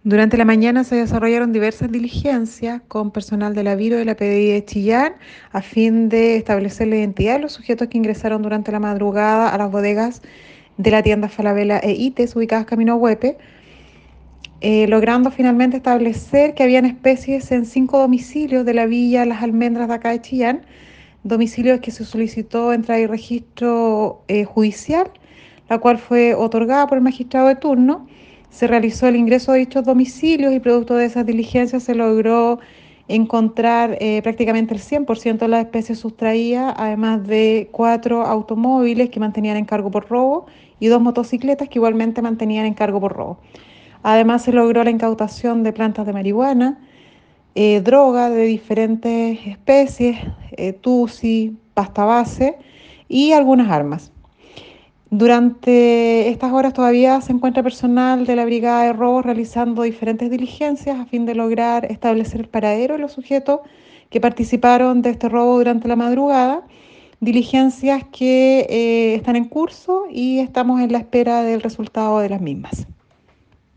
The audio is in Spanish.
Durante la mañana se desarrollaron diversas diligencias con personal de la Viro y de la PDI de Chillán a fin de establecer la identidad de los sujetos que ingresaron durante la madrugada a las bodegas de la tienda Falabella e ITES ubicadas camino a Huepe, logrando finalmente establecer que habían especies en 5 domicilios de la villa Las Almendras de acá de Chillán, domicilios que se solicitó entrada y registro judicial, la cual fue otorgada por el magistrado de turno. Se realizó el ingreso de dichos domicilios y producto de esas diligencias se logró encontrar prácticamente el 100% de las especies sustraídas, además de 4 automóviles que mantenían en cargo por robo y 2 motocicletas que igualmente mantenían en cargo por robo. Además se logró la incautación de plantas de marihuana, droga de diferentes especies, tusi, pasta base y algunas armas. Durante estas horas todavía se encuentra personal de la Brigada de Robos realizando diferentes diligencias a fin de lograr establecer el paradero de los sujetos que participaron de este robo durante la madrugada, diligencias que están en curso y estamos en la espera del resultado de las mismas.